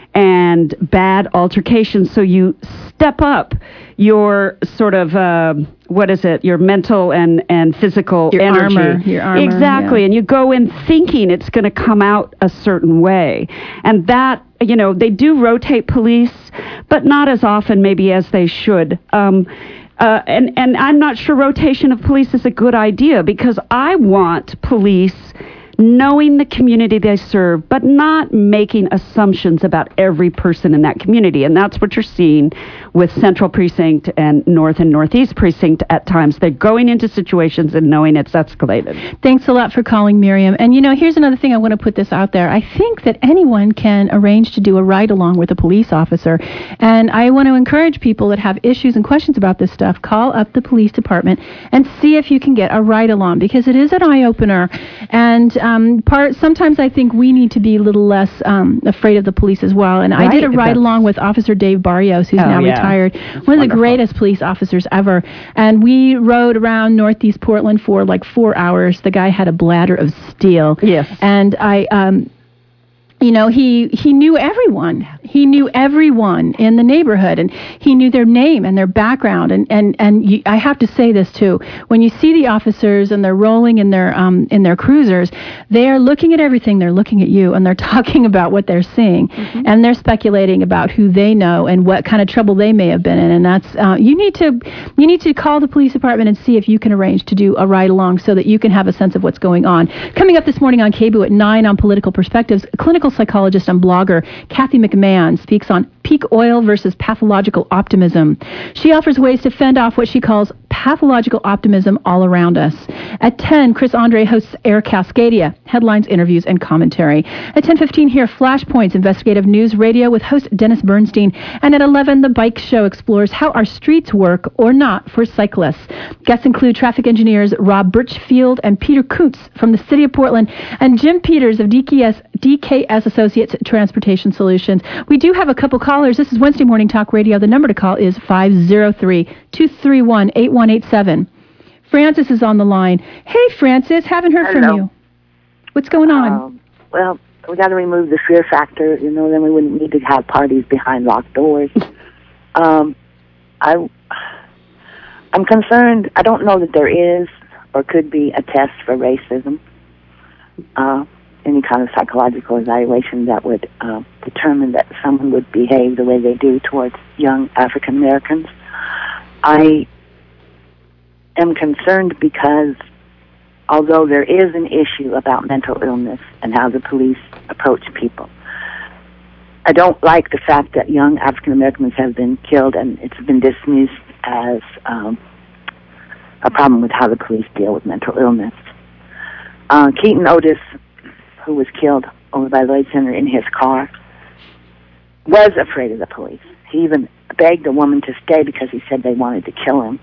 and bad altercations. So you step up your sort of, uh, what is it, your mental and, and physical your energy. Armor, your armor. Exactly. Yeah. And you go in thinking it's going to come out a certain way. And that, you know, they do rotate police, but not as often maybe as they should. Um, uh, and, and I'm not sure rotation of police is a good idea, because I want police knowing the community they serve, but not making assumptions about every person in that community. And that's what you're seeing with Central Precinct and North and Northeast Precinct at times. They're going into situations and knowing it's escalated. Thanks a lot for calling, Miriam. And, you know, here's another thing I want to put this out there. I think that anyone can arrange to do a ride-along with a police officer. And I want to encourage people that have issues and questions about this stuff, call up the police department and see if you can get a ride-along, because it is an eye-opener. And Um, part sometimes I think we need to be a little less um, afraid of the police as well. And right. I did a ride along with Officer Dave Barrios, who's oh, now yeah. retired, That's one of wonderful. the greatest police officers ever. And we rode around Northeast Portland for like four hours. The guy had a bladder of steel. Yes. And I, um, you know, he he knew everyone. He knew everyone in the neighborhood, and he knew their name and their background. And and and you, I have to say this too: when you see the officers and they're rolling in their um in their cruisers, they are looking at everything. They're looking at you, and they're talking about what they're seeing, mm-hmm. and they're speculating about who they know and what kind of trouble they may have been in. And that's uh, you need to you need to call the police department and see if you can arrange to do a ride along so that you can have a sense of what's going on. Coming up this morning on K B O O at nine on Political Perspectives, clinical psychologist and blogger Kathy McMahon speaks on peak oil versus pathological optimism. She offers ways to fend off what she calls pathological optimism all around us. At ten, Chris Andre hosts Air Cascadia, headlines, interviews, and commentary. At ten fifteen here, Flashpoints, investigative news radio with host Dennis Bernstein. And at eleven, The Bike Show explores how our streets work or not for cyclists. Guests include traffic engineers Rob Birchfield and Peter Koontz from the City of Portland, and Jim Peters of D K S, D K S Associates Transportation Solutions. We do have a couple callers. This is Wednesday Morning Talk Radio. The number to call is five oh three, two three one, eight one eight seven. Francis is on the line. Hey, Francis, haven't heard Hello. from you. What's going on? Um, well, we got to remove the fear factor. You know, then we wouldn't need to have parties behind locked doors. um, I, I'm concerned. I don't know that there is or could be a test for racism. Uh, any kind of psychological evaluation that would uh, determine that someone would behave the way they do towards young African Americans. I am concerned because although there is an issue about mental illness and how the police approach people, I don't like the fact that young African Americans have been killed and it's been dismissed as um, a problem with how the police deal with mental illness. Uh, Keaton Otis, who was killed over by Lloyd Center in his car, was afraid of the police. He even begged a woman to stay because he said they wanted to kill him.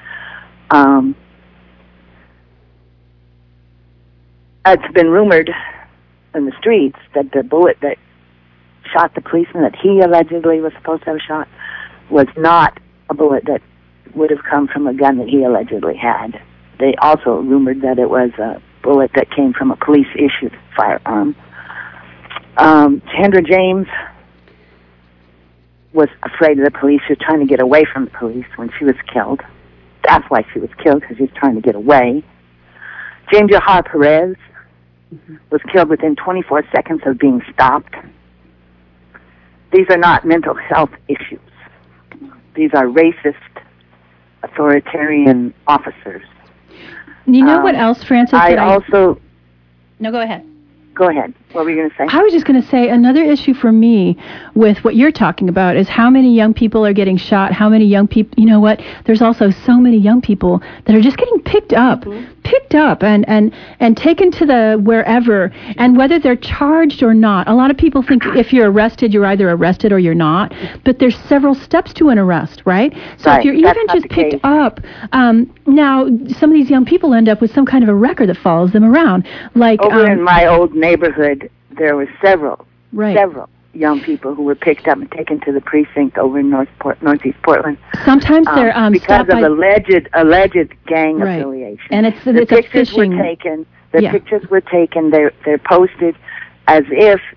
Um, it's been rumored in the streets that the bullet that shot the policeman that he allegedly was supposed to have shot was not a bullet that would have come from a gun that he allegedly had. They also rumored that it was a bullet that came from a police-issued firearm. Um, Chandra James was afraid of the police. She was trying to get away from the police when she was killed. That's why she was killed, because she was trying to get away. James Yahar Perez mm-hmm. was killed within twenty-four seconds of being stopped. These are not mental health issues. These are racist, authoritarian officers. You know um, what else, Francis? I, I also... No, go ahead. Go ahead. What were you going to say? I was just going to say another issue for me with what you're talking about is how many young people are getting shot, how many young people, you know what, there's also so many young people that are just getting picked up, mm-hmm. picked up and, and, and taken to the wherever, and whether they're charged or not. A lot of people think if you're arrested, you're either arrested or you're not, but there's several steps to an arrest, right? So right. if you're That's even just picked case. up, um, now some of these young people end up with some kind of a record that follows them around. Like Over um, in my old neighborhood, there were several, right. several young people who were picked up and taken to the precinct over in North Port, Northeast Portland. Sometimes they're um, because of by... alleged alleged gang right. affiliation. And it's the it's pictures a phishing. were taken. The yeah. pictures were taken. They're they're posted as if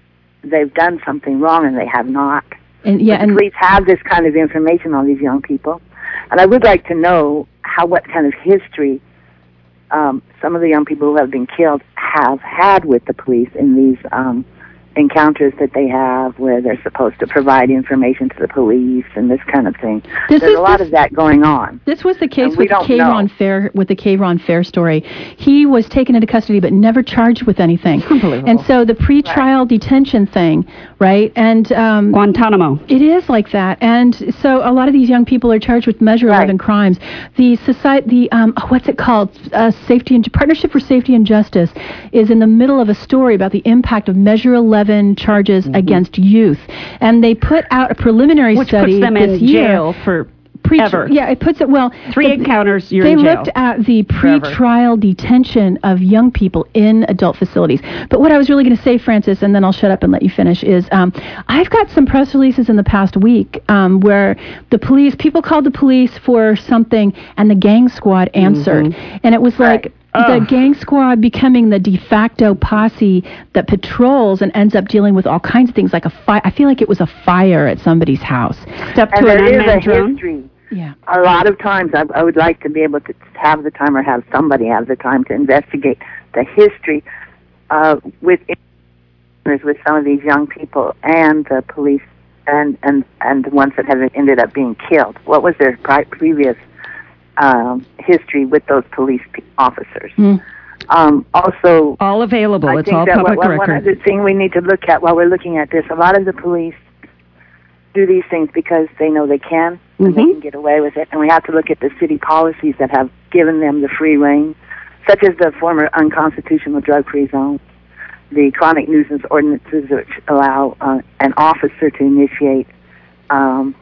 they've done something wrong and they have not. And yeah, but and the police have this kind of information on these young people, and I would like to know how what kind of history um, some of the young people who have been killed have had with the police in these um, encounters that they have, where they're supposed to provide information to the police and this kind of thing. This There's is a lot this, of that going on. This was the case And we with don't Kayron know. Fair, with the Kayron Fair story. He was taken into custody but never charged with anything. Unbelievable. And so the pretrial Right. detention thing, right? And um, Guantanamo. it is like that. And so a lot of these young people are charged with Measure Right. eleven crimes. The society, the um, oh, what's it called? Uh, Safety and Partnership for Safety and Justice is in the middle of a story about the impact of Measure eleven charges mm-hmm. against youth, and they put out a preliminary Which study puts them this in year. jail for Pre- ever. Yeah, it puts it well. Three the, encounters, you're they in jail. looked at the Forever. pre-trial detention of young people in adult facilities. But what I was really going to say, Francis, and then I'll shut up and let you finish, is um, I've got some press releases in the past week um, where the police, people called the police for something, and the gang squad answered. Mm-hmm. And it was like... Right. The Ugh. gang squad becoming the de facto posse that patrols and ends up dealing with all kinds of things, like a fire. I feel like it was a fire at somebody's house. Step And to an there is unmanned a drone. history. Yeah. A lot of times, I, I would like to be able to have the time, or have somebody have the time to investigate the history uh, with with some of these young people and the police, and and and the ones that have ended up being killed. What was their pri- previous um, history with those police p- officers? Mm. Um, also, All available. I it's think all that public one, record. one other thing we need to look at while we're looking at this, a lot of the police do these things because they know they can, and they Mhm. can get away with it. And we have to look at the city policies that have given them the free rein, such as the former unconstitutional drug-free zone, the chronic nuisance ordinances which allow uh, an officer to initiate um,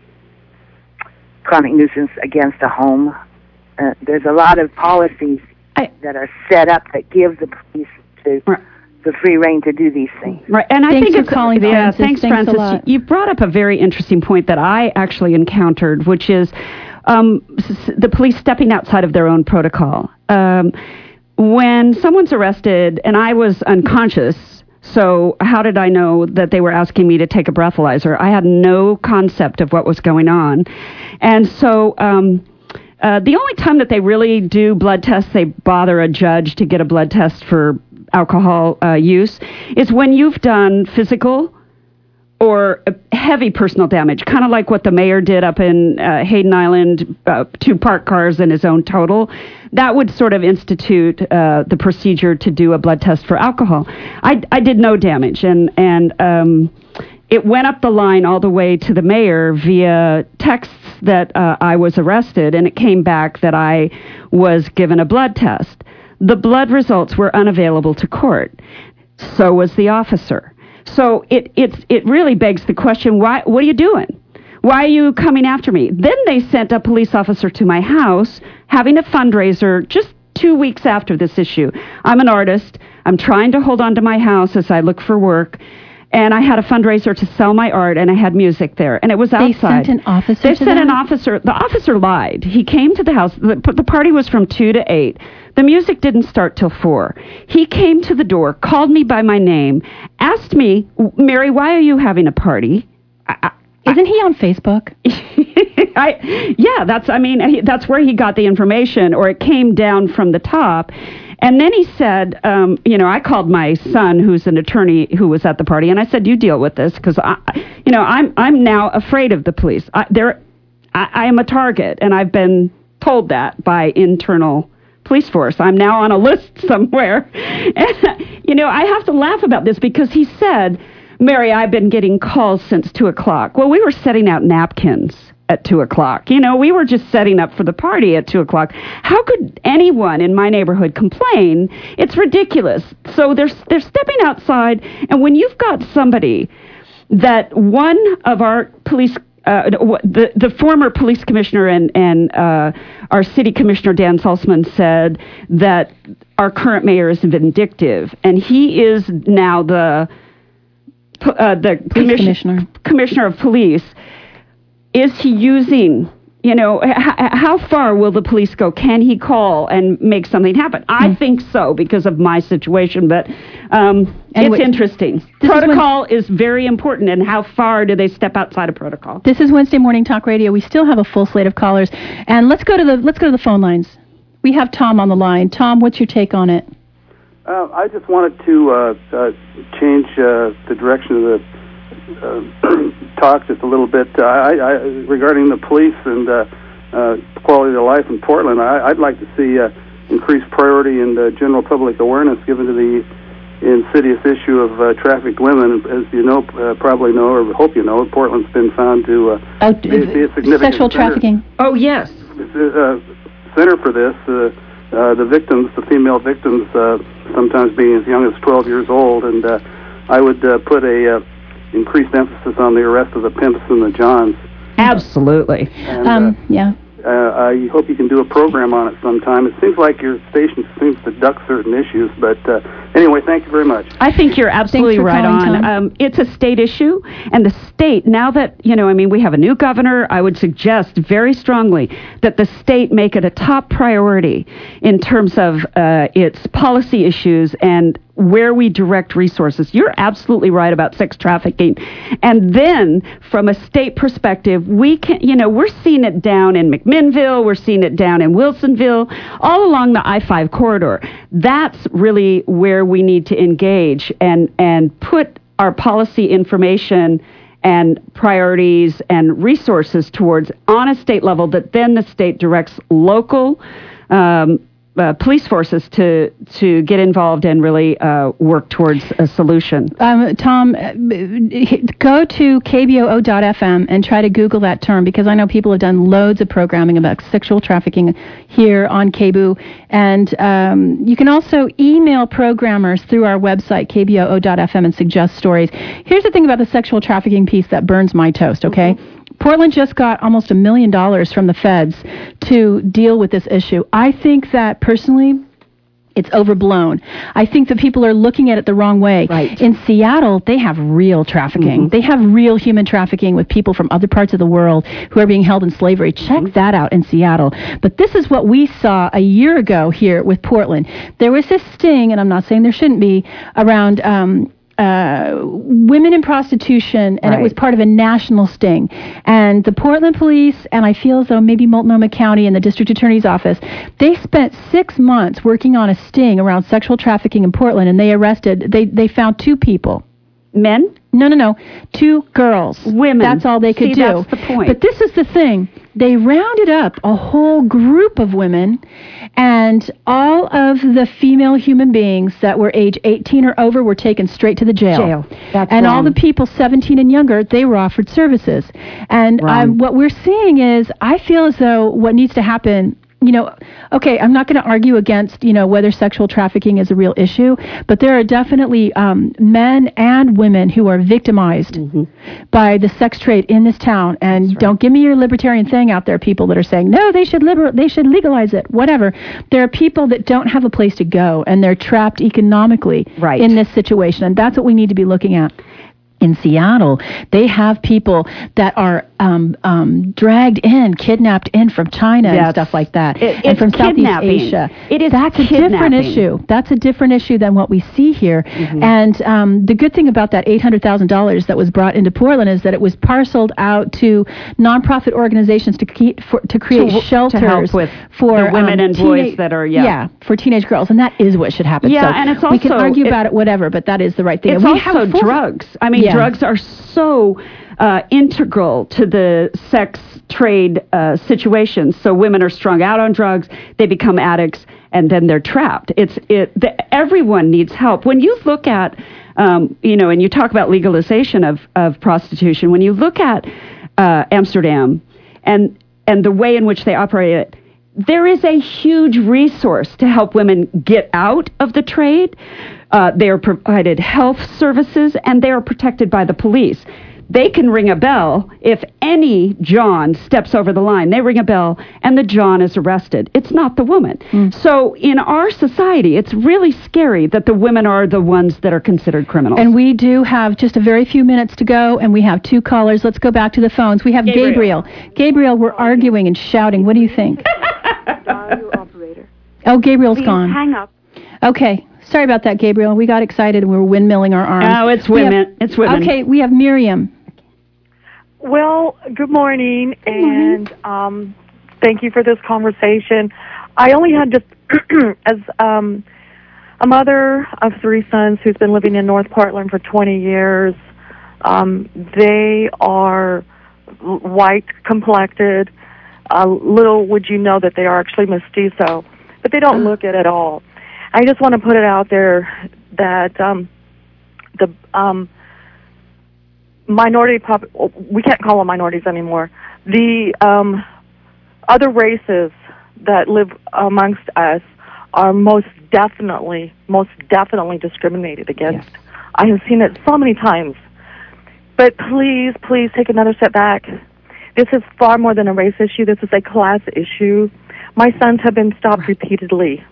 chronic nuisance against a home. Uh, there's a lot of policies I- that are set up that give the police to Right. the free rein to do these things. Right, and I Thanks think for it's calling, yeah. Francis. Thanks, Thanks a Francis. lot. You brought up a very interesting point that I actually encountered, which is um, s- the police stepping outside of their own protocol. Um, when someone's arrested, and I was unconscious, so how did I know that they were asking me to take a breathalyzer? I had no concept of what was going on, and so. Um, Uh, the only time that they really do blood tests, they bother a judge to get a blood test for alcohol uh, use, is when you've done physical or uh, heavy personal damage, kind of like what the mayor did up in uh, Hayden Island, uh, two parked cars and his own total. That would sort of institute uh, the procedure to do a blood test for alcohol. I, I did no damage, and, and um, it went up the line all the way to the mayor via texts that uh, I was arrested, and it came back that I was given a blood test. The blood results were unavailable to court. So was the officer. So it it's, it really begs the question, why? What are you doing? Why are you coming after me? Then they sent a police officer to my house, having a fundraiser just two weeks after this issue. I'm an artist. I'm trying to hold on to my house as I look for work. And I had a fundraiser to sell my art, and I had music there, and it was They outside. sent an officer They to sent that? an officer. The officer lied. He came to the house. The, the party was from two to eight. The music didn't start till four. He came to the door, called me by my name, asked me, "Mary, why are you having a party?" I, I, Isn't he on Facebook? I, yeah, that's, I mean, he, that's where he got the information, or it came down from the top. And then he said, um, you know, I called my son, who's an attorney who was at the party, and I said, you deal with this, because, I, you know, I'm I'm now afraid of the police. I, they're, I, I am a target, and I've been told that by internal police force. I'm now on a list somewhere. And, you know, I have to laugh about this because he said, Mary, I've been getting calls since two o'clock. Well, we were setting out napkins at two o'clock. You know, we were just setting up for the party at two o'clock. How could anyone in my neighborhood complain? It's ridiculous. So they're, they're stepping outside, and when you've got somebody that one of our police Uh, the the former police commissioner and and uh, our city commissioner Dan Salzman said that our current mayor is vindictive, and he is now the uh, the Police commissioner. commissioner of police. Is he using You know, h- how far will the police go? Can he call and make something happen? I mm. think so because of my situation, but um, it's w- interesting. Protocol is, is very important, and how far do they step outside of protocol? This is Wednesday Morning Talk Radio. We still have a full slate of callers, and let's go to the let's go to the phone lines. We have Tom on the line. Tom, what's your take on it? Uh, I just wanted to uh, uh, change uh, the direction of the uh, talk just a little bit. Uh, I, I, regarding the police and uh, uh, quality of life in Portland, I, I'd like to see uh, increased priority and uh, general public awareness given to the insidious issue of uh, trafficked women. As you know, uh, probably know, or hope you know, Portland's been found to uh, oh, be, be a significant sexual center, trafficking. Oh, yes. Uh, center for this. Uh, uh, the victims, the female victims, uh, sometimes being as young as twelve years old, and uh, I would uh, put a uh, increased emphasis on the arrest of the pimps and the johns. Absolutely. And, um, uh, yeah. Uh, I hope you can do a program on it sometime. It seems like your station seems to duck certain issues, but uh, anyway, thank you very much. I think you're absolutely right calling, on. Um, it's a state issue, and the state, now that, you know, I mean, we have a new governor, I would suggest very strongly that the state make it a top priority in terms of uh, its policy issues and where we direct resources. You're absolutely right about sex trafficking. And then, from a state perspective, we can, you know, we're seeing it down in McMinnville, we're seeing it down in Wilsonville, all along the I five corridor. That's really where we need to engage and, and put our policy information and priorities and resources towards on a state level that then the state directs local um, Uh, police forces to to get involved and really uh, work towards a solution. Um, Tom, go to K B O O dot F M and try to Google that term, because I know people have done loads of programming about sexual trafficking here on K B O O. And um, you can also email programmers through our website, K B O O dot F M, and suggest stories. Here's the thing about the sexual trafficking piece that burns my toast, okay? Mm-hmm. Portland just got almost a million dollars from the feds to deal with this issue. I think that, personally, it's overblown. I think that people are looking at it the wrong way. Right. In Seattle, they have real trafficking. Mm-hmm. They have real human trafficking with people from other parts of the world who are being held in slavery. Check mm-hmm. that out in Seattle. But this is what we saw a year ago here with Portland. There was this sting, and I'm not saying there shouldn't be, around Um, Uh, women in prostitution, and right. it was part of a national sting. And the Portland police, and I feel as though maybe Multnomah County and the district attorney's office, they spent six months working on a sting around sexual trafficking in Portland, and they arrested, they, they found two people. Men? No, no, no. Two girls. Women. That's all they could See, do. That's the point. But this is the thing. They rounded up a whole group of women, and all of the female human beings that were age eighteen or over were taken straight to the jail. Jail. That's and wrong. all the people seventeen and younger, they were offered services. And um, what we're seeing is, I feel as though what needs to happen, you know, okay, I'm not going to argue against, you know, whether sexual trafficking is a real issue, but there are definitely um, men and women who are victimized mm-hmm. by the sex trade in this town. And right. don't give me your libertarian thing out there, people that are saying, no, they should liber- they should legalize it, whatever. There are people that don't have a place to go, and they're trapped economically right. in this situation, and that's what we need to be looking at. In Seattle, they have people that are um, um, dragged in, kidnapped in from China yes. and stuff like that, it, and from Southeast kidnapping. Asia. It is That's a different issue. That's a different issue than what we see here. Mm-hmm. And um, the good thing about that eight hundred thousand dollars that was brought into Portland is that it was parceled out to nonprofit organizations to, keep, for, to create to, shelters to help with for the women um, and teena- boys that are yeah. yeah for teenage girls, and that is what should happen. Yeah, so and it's also we can argue it, about it, whatever, but that is the right thing. It's and we also have full, drugs. I mean, yeah. drugs are so uh, integral to the sex trade uh, situations. So women are strung out on drugs, they become addicts, and then they're trapped. It's it. The, everyone needs help. When you look at, um, you know, and you talk about legalization of, of prostitution, when you look at uh, Amsterdam and and the way in which they operate it, there is a huge resource to help women get out of the trade. Uh, they are provided health services, and they are protected by the police. they can ring a bell. If any John steps over the line, they ring a bell, and the John is arrested. It's not the woman. Mm. So in our society, it's really scary that the women are the ones that are considered criminals. And we do have just a very few minutes to go, and we have two callers. Let's go back to the phones. We have Gabriel. Gabriel, Gabriel we're arguing and shouting. What do you think? Operator. Oh, Gabriel's Please gone. hang up. Okay. Sorry about that, Gabriel. We got excited and we were windmilling our arms. Oh, it's women. Have, it's women. Okay, we have Miriam. Well, good morning, good and morning. Um, thank you for this conversation. I only had just, as um, a mother of three sons who's been living in North Portland for twenty years, um, they are white complected. Uh, little would you know that they are actually mestizo, but they don't look it at all. I just want to put it out there that um, the um, minority pop we can't call them minorities anymore. The um, other races that live amongst us are most definitely, most definitely discriminated against. Yes. I have seen it so many times. But please, please take another step back. This is far more than a race issue. This is a class issue. My sons have been stopped repeatedly.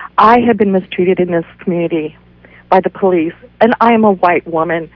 I have been mistreated in this community by the police, and I am a white woman.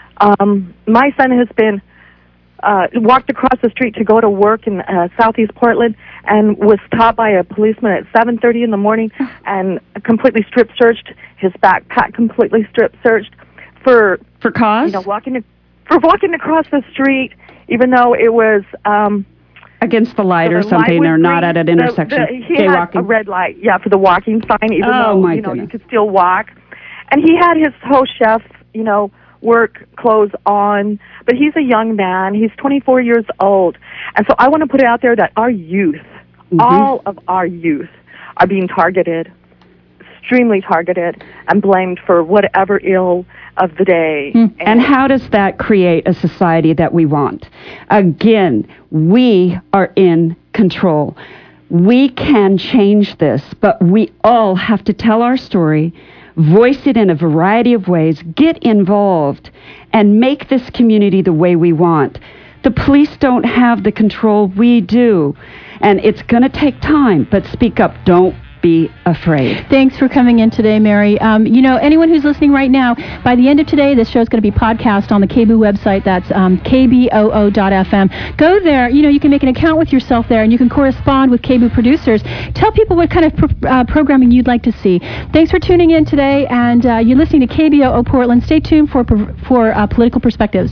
Um, my son has been uh, walked across the street to go to work in uh, Southeast Portland and was stopped by a policeman at seven thirty in the morning and completely strip searched, his backpack completely strip searched for for cause, you know, walking for walking across the street, even though it was um, against the light so or the something. Light They're not green. at an intersection. The, the, he had walking. a red light, yeah, for the walking sign, even oh, though my you know goodness. you could still walk. And he had his whole chef, you know, work clothes on, but he's a young man. He's twenty-four years old. And so I want to put it out there that our youth, mm-hmm. all of our youth, are being targeted, extremely targeted, and blamed for whatever ill of the day. Mm. And, and how does that create a society that we want? Again, we are in control. We can change this, but we all have to tell our story, voice it in a variety of ways, get involved, and make this community the way we want. The police don't have the control, we do. And it's going to take time, but speak up. Don't be afraid. Thanks for coming in today, Mary. Um, you know, anyone who's listening right now, by the end of today, this show is going to be podcast on the K B O O website. That's um, K B O O dot F M. Go there. You know, you can make an account with yourself there, and you can correspond with K B O O producers. Tell people what kind of pro- uh, programming you'd like to see. Thanks for tuning in today, and uh, you're listening to K B O O Portland. Stay tuned for for uh, Political Perspectives.